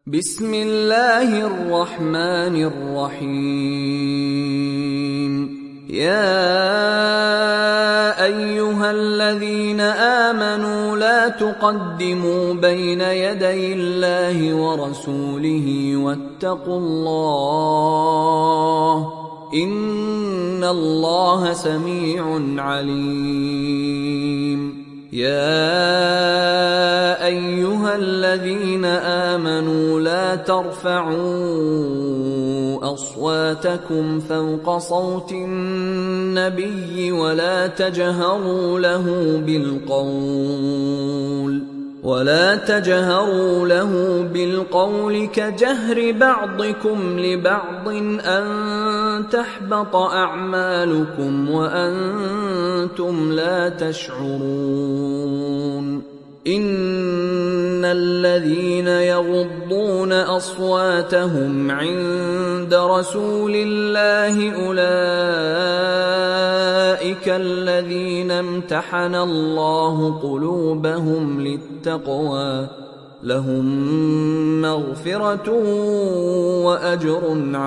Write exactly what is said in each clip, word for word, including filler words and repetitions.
بسم الله الرحمن الرحيم. يا أيها الذين آمنوا لا تقدموا بين يدي الله ورسوله واتقوا الله إن الله سميع عليم. يا أيها الذين آمنوا لا ترفعوا أصواتكم فوق صوت النبي ولا تجهروا له بالقول ولا تجهروا له بالقول كجهر بعضكم لبعض أن تحبط أعمالكم وأنتم لا تشعرون. إن الذين يغضون أصواتهم عند رسول الله أولئك الذين امتحن الله قلوبهم للتقوى لهم مغفرة وأجر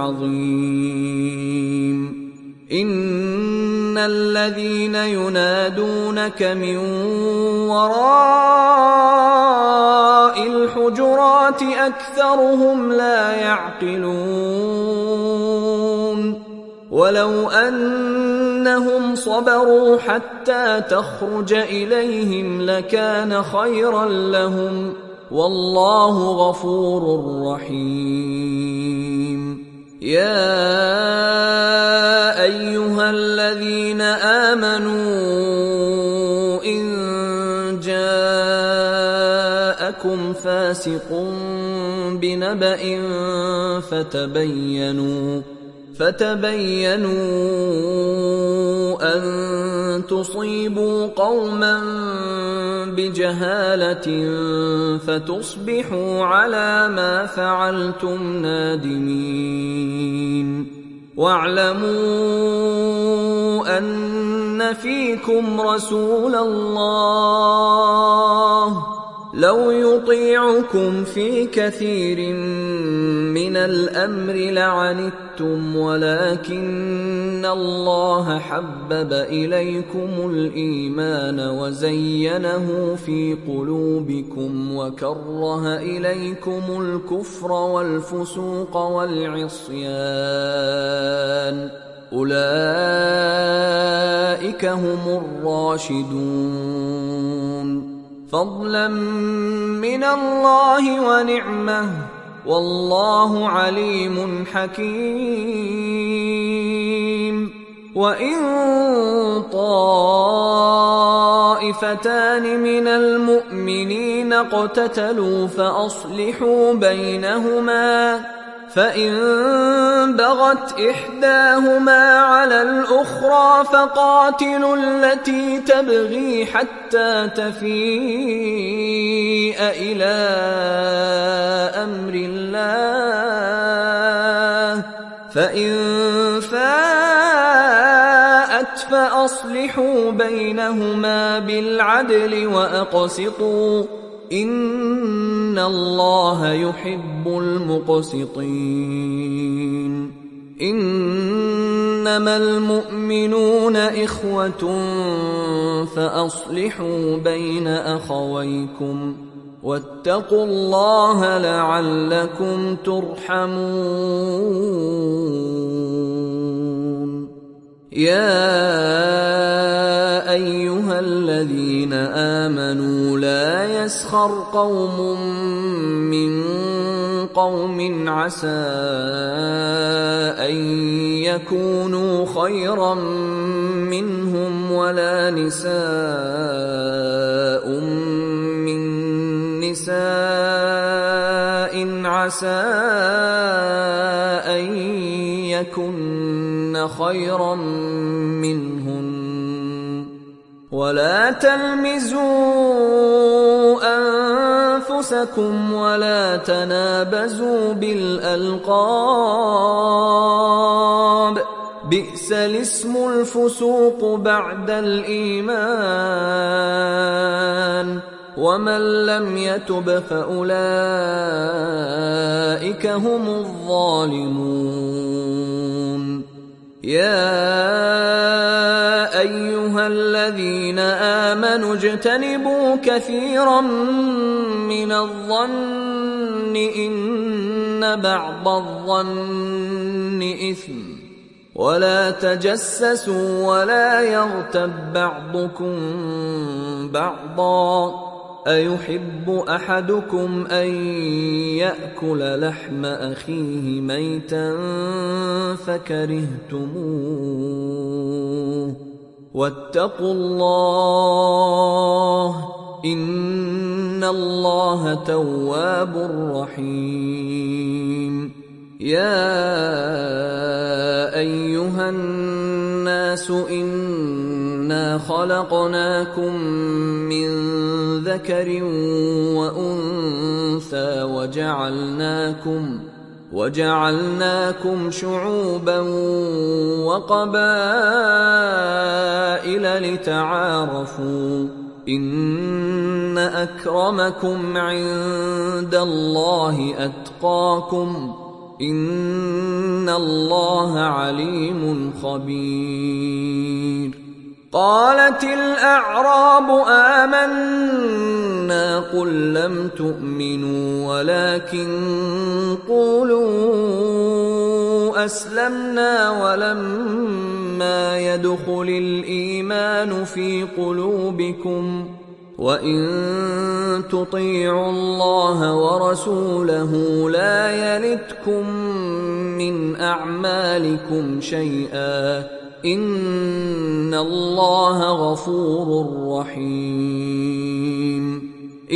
عظيم. إن الذين ينادونك من وراء الحجرات أكثرهم لا يعقلون. ولو أنهم صبروا حتى تخرج إليهم لكان خيرا لهم والله غفور رحيم. يا أيها الذين آمنوا إن جاءكم فاسق بنبأ فتبينوا فتبينوا أن تصيبوا قوما بجهالة فتصبحوا على ما فعلتم نادمين. واعلموا أن فيكم رسول الله لو يطيعكم في كثير من الأمر لعنتم ولكن الله حبب إليكم الإيمان وزينه في قلوبكم وكره إليكم الكفر والفسوق والعصيان أولئك هم الراشدون فضلا من الله ونعمه والله عليم حكيم. وإن طائفتان من المؤمنين اقتتلوا فأصلحوا بينهما فإن بغت إحداهما على الأخرى فقاتلوا التي تبغي حتى تفيء إلى أمر الله فإن فاءت فأصلحوا بينهما بالعدل وأقسطوا إن الله يحب المقسطين. إنما المؤمنون إخوة فأصلحوا بين أخويكم واتقوا الله لعلكم ترحمون. يا أيها الذين آمنوا لا يسخر قوم من قوم عسى أن يكونوا خيرا منهم ولا نساء من نساء عسى أن يكن خيرا منهن ولا تلمزوا أنفسكم ولا تنابزوا بالألقاب بئس الاسم الفسوق بعد الإيمان ومن لم يتب فأولئك أولئك هم الظالمون. يا أيها الذين آمنوا اجتنبوا كثيرا من الظن إن بعض الظن إثم ولا تجسسوا ولا يغتب بعضكم بعضا أيحب أحدكم أن يأكل لحم أخيه ميتا فكرهتموه واتقوا الله إن الله تواب رحيم. يا أيها الناس إنا خلقناكم من ذكر وأنثى وجعلناكم وجعلناكم شعوبا وقبائل لتعارفوا إن أكرمكم عند الله أتقاكم إن الله عليم خبير. قالت الأعراب آمنا قل لم تؤمنوا ولكن قولوا أسلمنا ولما يدخل الإيمان في قلوبكم وإن تطيعوا الله ورسوله لا يلتكم من أعمالكم شيئا إن الله غفور رحيم.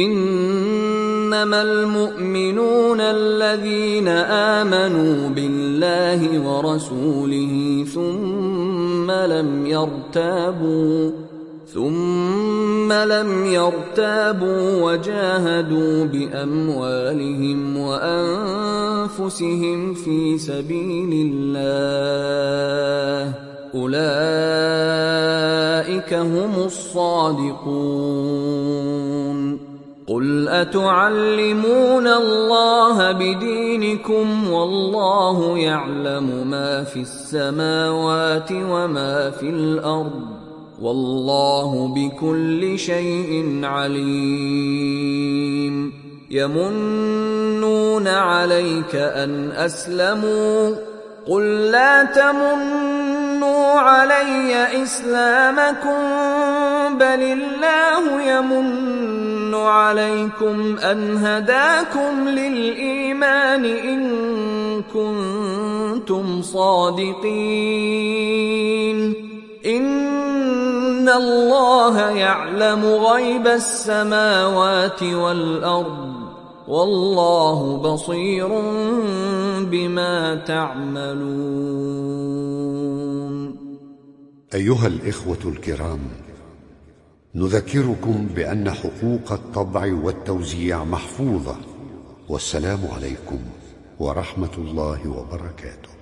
إنما المؤمنون الذين آمنوا بالله ورسوله ثم لم يرتابوا ثم لم يرتابوا وجاهدوا بأموالهم وأنفسهم في سبيل الله أولئك هم الصادقون. قل أتعلمون الله بدينكم والله يعلم ما في السماوات وما في الأرض والله بكل شيء عليم. يمنون عليك أن أسلموا قل لا تمنوا علي إسلامكم بل الله يمن عليكم أن هداكم للإيمان إن كنتم صادقين. إن الله يعلم غيب السماوات والأرض والله بصير بما تعملون. أيها الإخوة الكرام، نذكركم بأن حقوق الطبع والتوزيع محفوظة، والسلام عليكم ورحمة الله وبركاته.